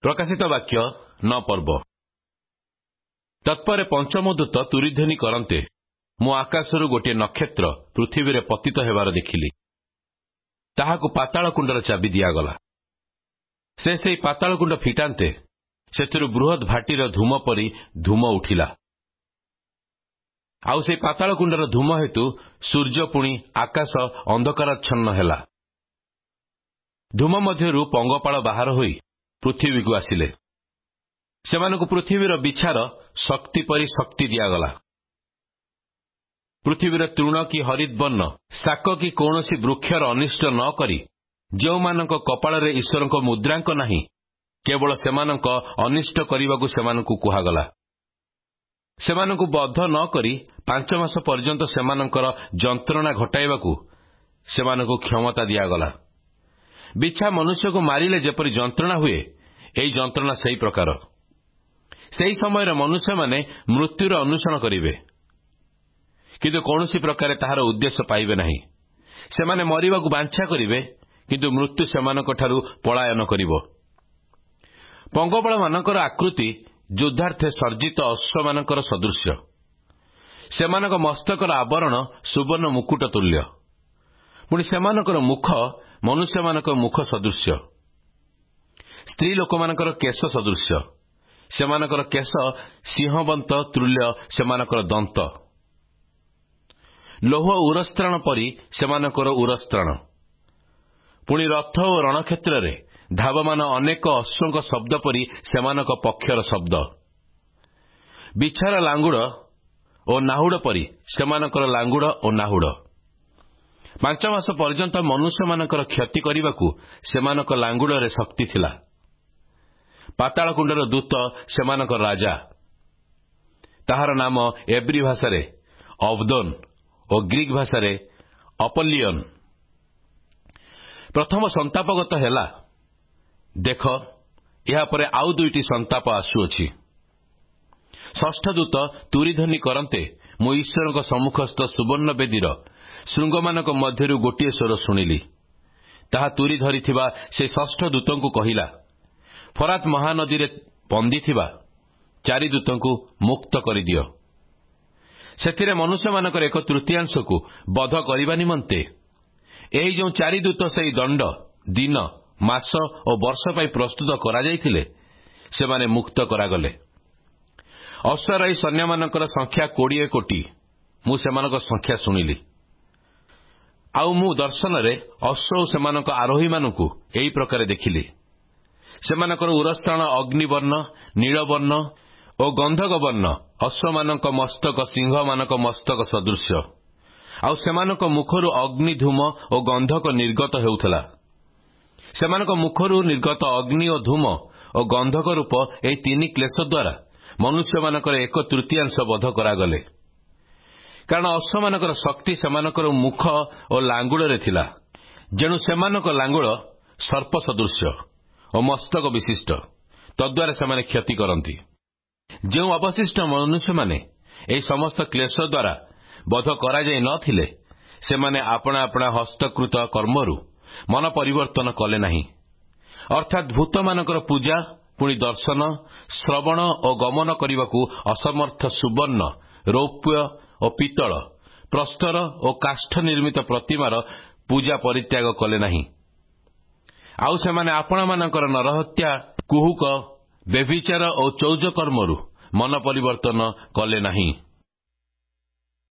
ପ୍ରକାଶିତ ବାକ୍ୟ 9 ପର୍ବ। ତତ୍ପରେ ପଞ୍ଚମ ଦୂତ ତୁରିଧ୍ୱନି କରନ୍ତେ ମୁଁ ଆକାଶରୁ ଗୋଟିଏ ନକ୍ଷତ୍ର ପୃଥିବୀରେ ପତିତ ହେବାର ଦେଖିଲି। ତାହାକୁ ପାତାଳ କୁଣ୍ଡର ଚାବି ଦିଆଗଲା। ସେ ସେହି ପାତାଳ କୁଣ୍ଡ ଫିଟାନ୍ତେ ସେଥିରୁ ବୃହତ୍ ଭାଟିର ଧୂମ ପରି ଧୂମ ଉଠିଲା। ଆଉ ସେହି ପାତାଳ କୁଣ୍ଡର ଧୂମ ହେତୁ ସୂର୍ଯ୍ୟ ପୁଣି ଆକାଶ ଅନ୍ଧକାରାଚ୍ଛନ୍ନ ହେଲା। ଧୂମ ମଧ୍ୟରୁ ପଙ୍ଗପାଳ ବାହାର ହୋଇ ପୃଥିବୀକୁ ଆସିଲେ। ସେମାନଙ୍କୁ ପୃଥିବୀର ବିଛାର ଶକ୍ତି ପରି ଶକ୍ତି ଦିଆଗଲା। ପୃଥିବୀର ତୃଣ କି ହରିତ୍ ବର୍ଣ୍ଣ ଶାକ କି କୌଣସି ବୃକ୍ଷର ଅନିଷ୍ଟ ନ କରି ଯେଉଁମାନଙ୍କ କପାଳରେ ଈଶ୍ୱରଙ୍କ ମୁଦ୍ରାଙ୍କ ନାହିଁ, କେବଳ ସେମାନଙ୍କ ଅନିଷ୍ଟ କରିବାକୁ ସେମାନଙ୍କୁ କୁହାଗଲା। ସେମାନଙ୍କୁ ବଦ୍ଧ ନ କରି 5 ମାସ ପର୍ଯ୍ୟନ୍ତ ସେମାନଙ୍କର ଯନ୍ତ୍ରଣା ଘଟାଇବାକୁ ସେମାନଙ୍କୁ କ୍ଷମତା ଦିଆଗଲା। ବିଛା ମନୁଷ୍ୟକୁ ମାରିଲେ ଯେପରି ଯନ୍ତ୍ରଣା ହୁଏ, ଏହି ଯନ୍ତ୍ରଣା ସେହି ପ୍ରକାର। ସେହି ସମୟରେ ମନୁଷ୍ୟମାନେ ମୃତ୍ୟୁର ଅନ୍ୱେଷଣ କରିବେ, କିନ୍ତୁ କୌଣସି ପ୍ରକାରେ ତାହାର ଉଦ୍ଦେଶ୍ୟ ପାଇବେ ନାହିଁ। ସେମାନେ ମରିବାକୁ ବାଞ୍ଛା କରିବେ, କିନ୍ତୁ ମୃତ୍ୟୁ ସେମାନଙ୍କଠାରୁ ପଳାୟନ କରିବ। ପଙ୍ଗପାଳମାନଙ୍କର ଆକୃତି ଯୁଦ୍ଧାର୍ଥେ ସର୍ଜିତ ଅଶ୍ୱମାନଙ୍କର ସଦୃଶ୍ୟ। ସେମାନଙ୍କ ମସ୍ତକର ଆବରଣ ସୁବର୍ଣ୍ଣ ମୁକୁଟ ତୁଲ୍ୟ। ପୁଣି ସେମାନଙ୍କର ମୁଖ ମନୁଷ୍ୟମାନଙ୍କ ମୁଖ ସଦୃଶ୍ୟ। ସ୍ତ୍ରୀ ଲୋକମାନଙ୍କର କେଶ ସଦୃଶ୍ୟ। ସେମାନଙ୍କର କେଶ ସିଂହବନ୍ତ ତୁଲ୍ୟ ସେମାନଙ୍କର ଦନ୍ତ। ଲୌହ ଉରସ୍ତ୍ରାଣ ପରି ସେମାନଙ୍କର ଉରସ୍ତ୍ରାଣ। ପୁଣି ରଥ ଓ ରଣକ୍ଷେତ୍ରରେ ଧାବମାନ ଅନେକ ଅଶ୍ୱଙ୍କ ଶବ୍ଦ ପରି ସେମାନଙ୍କ ପକ୍ଷର ଶବ୍ଦ। ବିଛାର ଲାଙ୍ଗୁଡ଼ ଓ ନାହୁଡ଼ ପରି ସେମାନଙ୍କର ଲାଙ୍ଗୁଡ଼ ଓ ନାହୁଡ଼। 5 ମାସ ପର୍ଯ୍ୟନ୍ତ ମନୁଷ୍ୟମାନଙ୍କର କ୍ଷତି କରିବାକୁ ସେମାନଙ୍କ ଲାଙ୍ଗୁଡ଼ରେ ଶକ୍ତି ଥିଲା। ପାତାଳ କୁଣ୍ଡର ଦୂତ ସେମାନଙ୍କର ରାଜା। ତାହାର ନାମ ଏବ୍ରୀ ଭାଷାରେ ଅବଦୋନ ଓ ଗ୍ରୀକ୍ ଭାଷାରେ ଅପଲ୍ଲିୟନ। ପ୍ରଥମ ସନ୍ତାପଗତ ହେଲା। ଦେଖ, ଏହାପରେ ଆଉ 2ଟି ସନ୍ତାପ ଆସୁଅଛି। ଷଷ୍ଠ ଦୂତ ତୁରିଧ୍ୱନି କରନ୍ତେ ମୁଁ ଈଶ୍ୱରଙ୍କ ସମ୍ମୁଖସ୍ଥ ସୁବର୍ଣ୍ଣ ବେଦୀର ଶୃଙ୍ଗମାନଙ୍କ ମଧ୍ୟରୁ ଗୋଟିଏ ସ୍ୱର ଶୁଣିଲି। ତାହା ତୁରି ଧରିଥିବା ସେ ଷଷ୍ଠ ଦୂତଙ୍କୁ କହିଲା, ଫରାତ୍ ମହାନଦୀରେ ବନ୍ଦିଥିବା 4 ଦୂତଙ୍କୁ ମୁକ୍ତ କରିଦିଅ। ସେଥିରେ ମନୁଷ୍ୟମାନଙ୍କର 1/3 ବଧ କରିବା ନିମନ୍ତେ ଏହି ଯେଉଁ 4 ଦୂତ ସେହି ଦଣ୍ଡ, ଦିନ, ମାସ ଓ ବର୍ଷ ପାଇଁ ପ୍ରସ୍ତୁତ କରାଯାଇଥିଲେ, ସେମାନେ ମୁକ୍ତ କରାଗଲେ। ଅଶ୍ୱାରୋହୀ ସୈନ୍ୟମାନଙ୍କର ସଂଖ୍ୟା 20 କୋଟି। ମୁଁ ସେମାନଙ୍କ ସଂଖ୍ୟା ଶୁଣିଲି। ଆଉ ମୁଁ ଦର୍ଶନରେ ଅଶ୍ବ ଓ ସେମାନଙ୍କ ଆରୋହୀମାନଙ୍କୁ ଏହି ପ୍ରକାର ଦେଖିଲି। ସେମାନଙ୍କର ଉରସ୍ତ୍ରାଣ ଅଗ୍ନିବର୍ଣ୍ଣ, ନୀଳବର୍ଣ୍ଣ ଓ ଗନ୍ଧକ ବର୍ଣ୍ଣ। ଅଶ୍ବମାନଙ୍କ ମସ୍ତକ ସିଂହମାନଙ୍କ ମସ୍ତକ ସଦୃଶ୍ୟ। ଆଉ ସେମାନଙ୍କ ମୁଖରୁ ଅଗ୍ନି, ଧୂମ ଓ ଗନ୍ଧକ ନିର୍ଗତ ହେଉଥିଲା। ସେମାନଙ୍କ ମୁଖରୁ ନିର୍ଗତ ଅଗ୍ନି ଓ ଧୂମ ଓ ଗନ୍ଧକ ରୂପ ଏହି 3 କ୍ଲେଶ ଦ୍ୱାରା ମନୁଷ୍ୟମାନଙ୍କର 1/3 ବଧ କରାଗଲେ। କାରଣ ଅଶ୍ବମାନଙ୍କର ଶକ୍ତି ସେମାନଙ୍କର ମୁଖ ଓ ଲାଙ୍ଗୁଡ଼ରେ ଥିଲା। ଯେଣୁ ସେମାନଙ୍କ ଲାଙ୍ଗୁଡ଼ ସର୍ପ ସଦୃଶ୍ୟ ଓ ମସ୍ତକ ବିଶିଷ୍ଟ। ତଦ୍ୱାରା ସେମାନେ କ୍ଷତି କରନ୍ତି। ଯେଉଁ ଅବଶିଷ୍ଟ ମନୁଷ୍ୟମାନେ ଏହି ସମସ୍ତ କ୍ଲେଶ ଦ୍ୱାରା ବଧ କରାଯାଇ ନ ଥିଲେ, ସେମାନେ ଆପଣା ଆପଣା ହସ୍ତକୃତ କର୍ମରୁ ମନ ପରିବର୍ତ୍ତନ କଲେ ନାହିଁ। ଅର୍ଥାତ୍ ଭୂତମାନଙ୍କର ପୂଜା, ପୁଣି ଦର୍ଶନ, ଶ୍ରବଣ ଓ ଗମନ କରିବାକୁ ଅସମର୍ଥ ସୁବର୍ଣ୍ଣ, ରୌପ୍ୟ ଓ ପିତ୍ତଳ, ପ୍ରସ୍ତର ଓ କାଷ୍ଠ ନିର୍ମିତ ପ୍ରତିମାର ପୂଜା ପରିତ୍ୟାଗ କଲେ ନାହିଁ। ଆଉ ସେମାନେ ଆପଣାମାନଙ୍କର ନରହତ୍ୟା, କୁହୁକ, ବ୍ୟଭିଚାର ଓ ଚୌଜ କର୍ମରୁ ମନ ପରିବର୍ତ୍ତନ କଲେ ନାହିଁ।